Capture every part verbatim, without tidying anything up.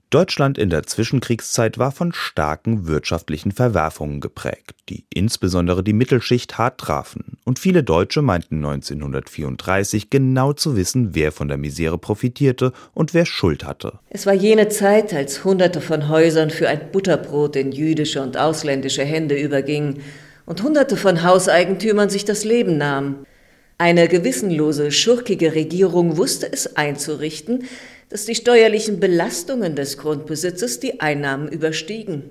Deutschland in der Zwischenkriegszeit war von starken wirtschaftlichen Verwerfungen geprägt, die insbesondere die Mittelschicht hart trafen. Und viele Deutsche meinten neunzehnhundertvierunddreißig genau zu wissen, wer von der Misere profitierte und wer Schuld hatte. Es war jene Zeit, als Hunderte von Häusern für ein Butterbrot in jüdische und ausländische Hände übergingen und Hunderte von Hauseigentümern sich das Leben nahmen. Eine gewissenlose, schurkige Regierung wusste es einzurichten, dass die steuerlichen Belastungen des Grundbesitzes die Einnahmen überstiegen.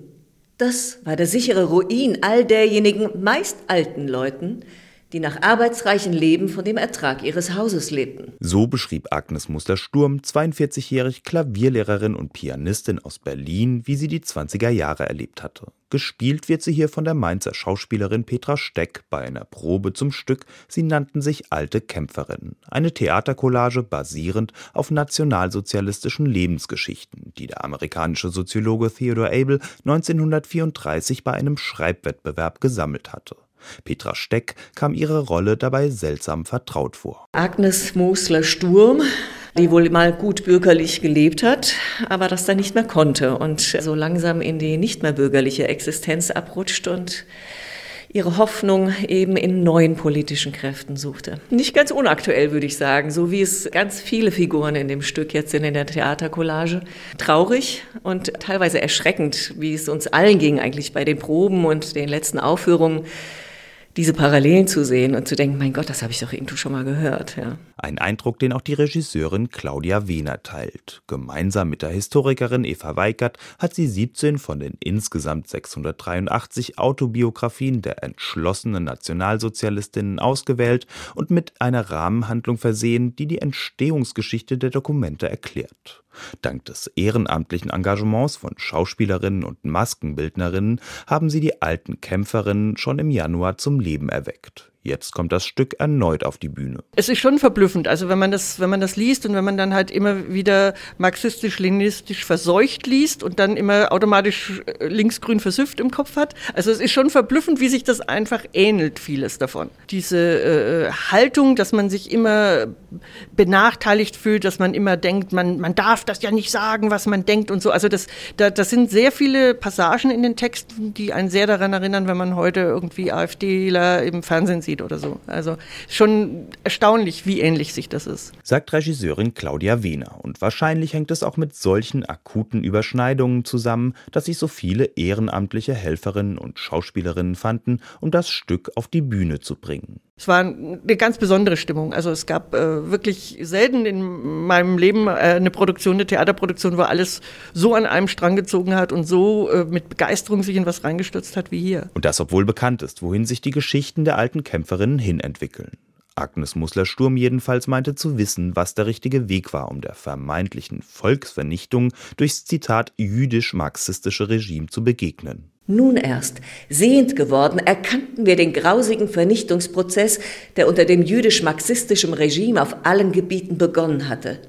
Das war der sichere Ruin all derjenigen, meist alten Leuten, die nach arbeitsreichem Leben von dem Ertrag ihres Hauses lebten. So beschrieb Agnes Muster-Sturm, zweiundvierzig-jährig Klavierlehrerin und Pianistin aus Berlin, wie sie die zwanziger Jahre erlebt hatte. Gespielt wird sie hier von der Mainzer Schauspielerin Petra Steck bei einer Probe zum Stück Sie nannten sich Alte Kämpferinnen. Eine Theatercollage basierend auf nationalsozialistischen Lebensgeschichten, die der amerikanische Soziologe Theodore Abel neunzehnhundertvierunddreißig bei einem Schreibwettbewerb gesammelt hatte. Petra Steck kam ihre Rolle dabei seltsam vertraut vor. Agnes Muster-Sturm, die wohl mal gut bürgerlich gelebt hat, aber das dann nicht mehr konnte und so langsam in die nicht mehr bürgerliche Existenz abrutscht und ihre Hoffnung eben in neuen politischen Kräften suchte. Nicht ganz unaktuell, würde ich sagen, so wie es ganz viele Figuren in dem Stück jetzt sind in der Theatercollage. Traurig und teilweise erschreckend, wie es uns allen ging eigentlich bei den Proben und den letzten Aufführungen, diese Parallelen zu sehen und zu denken, mein Gott, das habe ich doch irgendwo schon mal gehört. Ja. Ein Eindruck, den auch die Regisseurin Claudia Wehner teilt. Gemeinsam mit der Historikerin Eva Weikert hat sie siebzehn von den insgesamt sechshundertdreiundachtzig Autobiografien der entschlossenen Nationalsozialistinnen ausgewählt und mit einer Rahmenhandlung versehen, die die Entstehungsgeschichte der Dokumente erklärt. Dank des ehrenamtlichen Engagements von Schauspielerinnen und Maskenbildnerinnen haben sie die alten Kämpferinnen schon im Januar zum Leben erweckt. Jetzt kommt das Stück erneut auf die Bühne. Es ist schon verblüffend, also wenn man das, wenn man das liest und wenn man dann halt immer wieder marxistisch-leninistisch verseucht liest und dann immer automatisch linksgrün versüfft im Kopf hat. Also es ist schon verblüffend, wie sich das einfach ähnelt, vieles davon. Diese äh, Haltung, dass man sich immer benachteiligt fühlt, dass man immer denkt, man, man darf das ja nicht sagen, was man denkt und so. Also das, da, das sind sehr viele Passagen in den Texten, die einen sehr daran erinnern, wenn man heute irgendwie AfDler im Fernsehen sieht oder so. Also schon erstaunlich, wie ähnlich sich das ist. Sagt Regisseurin Claudia Wehner. Und wahrscheinlich hängt es auch mit solchen akuten Überschneidungen zusammen, dass sich so viele ehrenamtliche Helferinnen und Schauspielerinnen fanden, um das Stück auf die Bühne zu bringen. Es war eine ganz besondere Stimmung. Also es gab äh, wirklich selten in meinem Leben äh, eine Produktion, eine Theaterproduktion, wo alles so an einem Strang gezogen hat und so äh, mit Begeisterung sich in was reingestürzt hat wie hier. Und das, obwohl bekannt ist, wohin sich die Geschichten der alten Kämpferinnen hin entwickeln. Agnes Muster-Sturm jedenfalls meinte zu wissen, was der richtige Weg war, um der vermeintlichen Volksvernichtung durchs Zitat jüdisch-marxistische Regime zu begegnen. Nun erst, sehend geworden, erkannten wir den grausigen Vernichtungsprozess, der unter dem jüdisch-marxistischen Regime auf allen Gebieten begonnen hatte.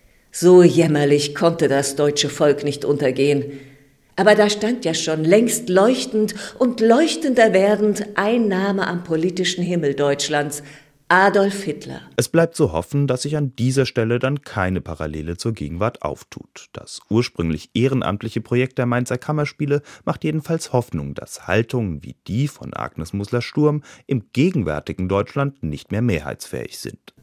So jämmerlich konnte das deutsche Volk nicht untergehen. Aber da stand ja schon längst leuchtend und leuchtender werdend ein Name am politischen Himmel Deutschlands: Adolf Hitler. Es bleibt zu hoffen, dass sich an dieser Stelle dann keine Parallele zur Gegenwart auftut. Das ursprünglich ehrenamtliche Projekt der Mainzer Kammerspiele macht jedenfalls Hoffnung, dass Haltungen wie die von Agnes Muster-Sturm im gegenwärtigen Deutschland nicht mehr mehrheitsfähig sind.